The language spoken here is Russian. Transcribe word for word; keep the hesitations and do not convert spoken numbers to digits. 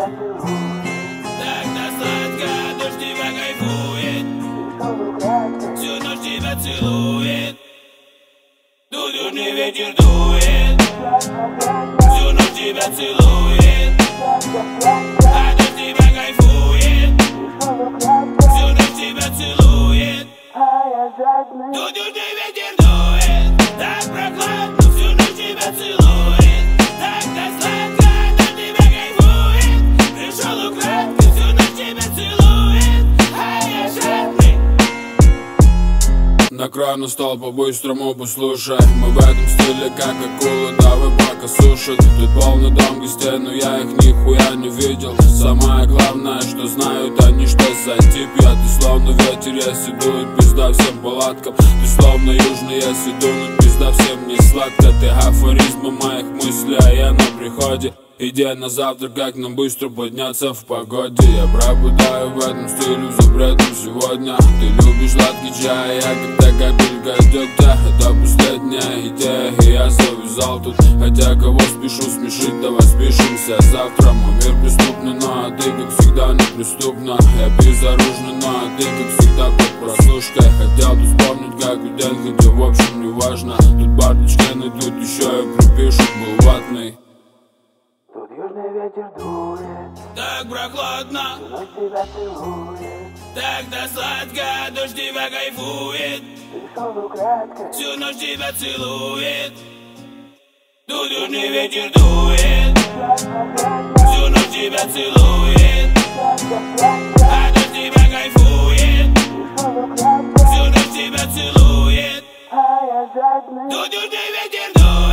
Тогда сладко дождь тебя кайфует, всю ночь тебя целует. Тут южный ветер дует, всю ночь тебя целует. А дождь тебя кайфует, всю ночь тебя целует. Тут южный ветер дует, так прохладно, всю ночь тебя целует. Тогда сладко дождь тебя кайфует, пришел украдкой, всю ночь тебя целует. А я жадный. Накрой на стол по-быстрому, послушай. Мы в этом стиле как акулы, давай пока сушит. Тут полный дом гостей, но я их нихуя не видел. Самое главное, что знают они, что за тип я. Ты словно ветер, если дует, пизда всем палаткам. Ты словно южный, если дунуть, пизда всем не сладко. Ты афоризмы моих мыслей, а я на приходе. Идея на завтра, как нам быстро подняться в погоде. Я пробудаю в этом стиле запретом сегодня. Ты любишь сладкий чай, я когда капелька дегтя. Это последняя идея, и я завязал тут. Хотя кого спешу смешить, давай спешимся завтра. Мой мир преступный, но ты как всегда неприступна. Я безоружный, но ты как всегда под прослушкой. Хотел тут вспомнить, как у день, хотя в общем не важно. Тут бардачки найдут, еще и припишут, был ватный. Тут южный ветер дует, Так прохладно, всю ночь тебя целует. тогда сладко дождь тебя кайфует, Пришел украдкой, всю ночь тебя целует. Тут южный ветер дует, всю ночь тебя целует. А дождь тебя кайфует, всю ночь тебя целует. а я жадный. Тут южный ветер дует.